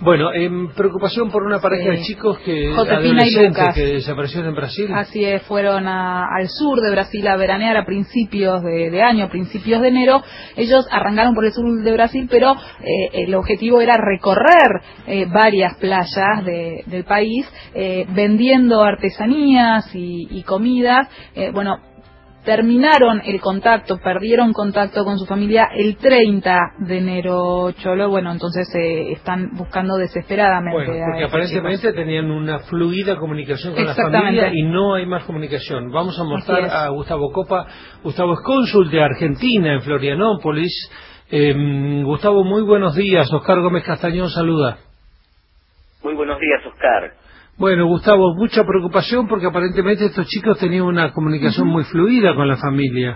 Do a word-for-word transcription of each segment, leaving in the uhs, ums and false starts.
Bueno, en preocupación por una pareja sí. de chicos que Josefina y Lucas, que desaparecieron en Brasil. Así es, fueron a, al sur de Brasil a veranear a principios de, de año, principios de enero. Ellos arrancaron por el sur de Brasil, pero eh, el objetivo era recorrer eh, varias playas de, del país, eh, vendiendo artesanías y, y comidas. Eh, bueno, terminaron el contacto, perdieron contacto con su familia el treinta de enero, Cholo. Bueno, entonces eh, están buscando desesperadamente. Bueno, porque a aparentemente chicos. tenían una fluida comunicación con la familia y no hay más comunicación. Vamos a mostrar a Gustavo Copa. Gustavo es cónsul de Argentina en Florianópolis. Eh, Gustavo, muy buenos días. Oscar Gómez Castañón saluda. Muy buenos días, Oscar. Bueno, Gustavo, mucha preocupación porque aparentemente estos chicos tenían una comunicación uh-huh. muy fluida con la familia.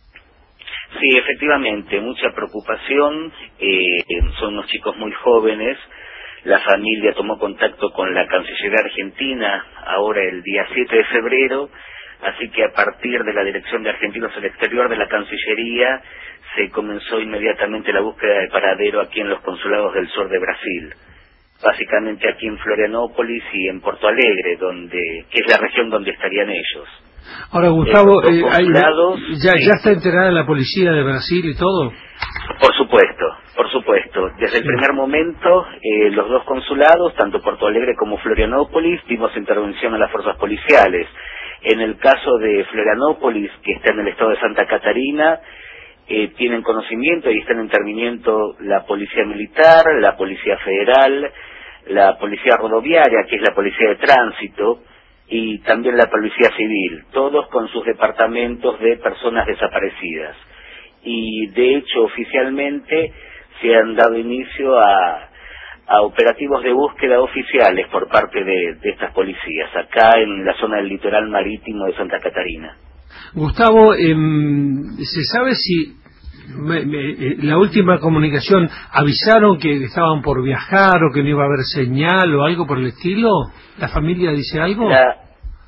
Sí, efectivamente, mucha preocupación. Eh, son unos chicos muy jóvenes. La familia tomó contacto con la Cancillería Argentina ahora el día siete de febrero, así que a partir de la Dirección de Argentinos al Exterior de la Cancillería se comenzó inmediatamente la búsqueda de paradero aquí en los consulados del sur de Brasil. Básicamente aquí en Florianópolis y en Porto Alegre, donde que es la región donde estarían ellos. Ahora, Gustavo, eh, hay, ya, sí. ¿ya está enterada la policía de Brasil y todo? Por supuesto, por supuesto. Desde sí. el primer momento, eh, los dos consulados, tanto Porto Alegre como Florianópolis, dimos intervención a las fuerzas policiales. En el caso de Florianópolis, que está en el estado de Santa Catarina, eh, tienen conocimiento y están interviniendo la Policía Militar, la Policía Federal, la Policía Rodoviaria, que es la Policía de Tránsito, y también la Policía Civil, todos con sus departamentos de personas desaparecidas. Y de hecho, oficialmente, se han dado inicio a, a operativos de búsqueda oficiales por parte de, de estas policías, acá en la zona del litoral marítimo de Santa Catarina. Gustavo, eh, ¿se sabe si me, me, la última comunicación avisaron que estaban por viajar o que no iba a haber señal o algo por el estilo? ¿La familia dice algo? La,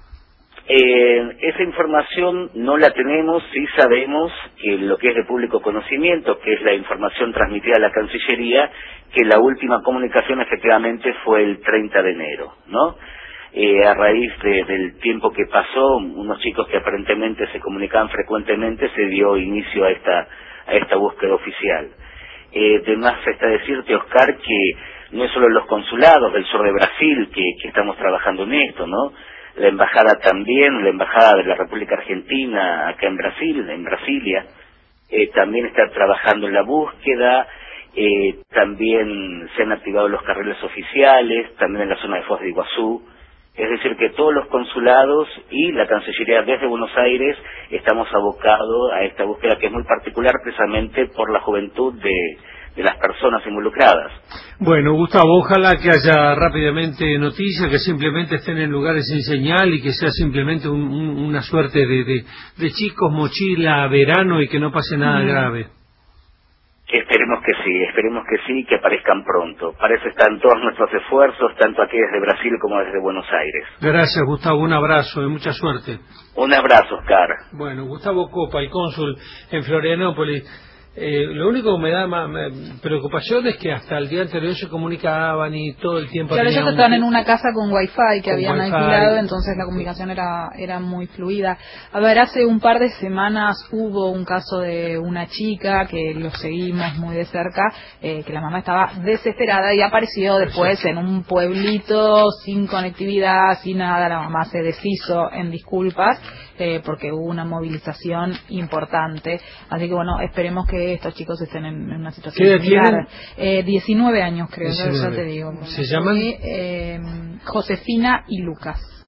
eh, esa información no la tenemos, sí sabemos que lo que es de público conocimiento, que es la información transmitida a la Cancillería, que la última comunicación efectivamente fue el treinta de enero, ¿no? Eh, a raíz de, del tiempo que pasó, unos chicos que aparentemente se comunicaban frecuentemente, se dio inicio a esta a esta búsqueda oficial. Eh, de más está decirte, Oscar, que no es solo los consulados del sur de Brasil que, que estamos trabajando en esto, ¿no? La embajada también, la embajada de la República Argentina acá en Brasil, en Brasilia, eh, también está trabajando en la búsqueda. Eh, también se han activado los carriles oficiales, también en la zona de Foz de Iguazú. Es decir, que todos los consulados y la Cancillería desde Buenos Aires estamos abocados a esta búsqueda que es muy particular precisamente por la juventud de, de las personas involucradas. Bueno, Gustavo, ojalá que haya rápidamente noticias, que simplemente estén en lugares sin señal y que sea simplemente un, un, una suerte de, de, de chicos mochila verano y que no pase nada mm. grave. Esperemos que sí, esperemos que sí, que aparezcan pronto. Para eso están todos nuestros esfuerzos, tanto aquí desde Brasil como desde Buenos Aires. Gracias, Gustavo, un abrazo y mucha suerte. Un abrazo, Oscar. Bueno, Gustavo Copa, el cónsul en Florianópolis. Eh, lo único que me da más preocupación es que hasta el día anterior se comunicaban y todo el tiempo... Claro, ellos un... estaban en una casa con wifi que habían wifi. alquilado, entonces la comunicación era era muy fluida. A ver, hace un par de semanas hubo un caso de una chica que lo seguimos muy de cerca, eh, que la mamá estaba desesperada y apareció después en un pueblito sin conectividad, sin nada. La mamá se deshizo en disculpas eh, porque hubo una movilización importante. Así que bueno, esperemos que estos chicos estén en una situación ¿Qué edad similar. Eh, diecinueve años creo, diecinueve. Ya, ya te digo. ¿Se llaman? Eh, Josefina y Lucas.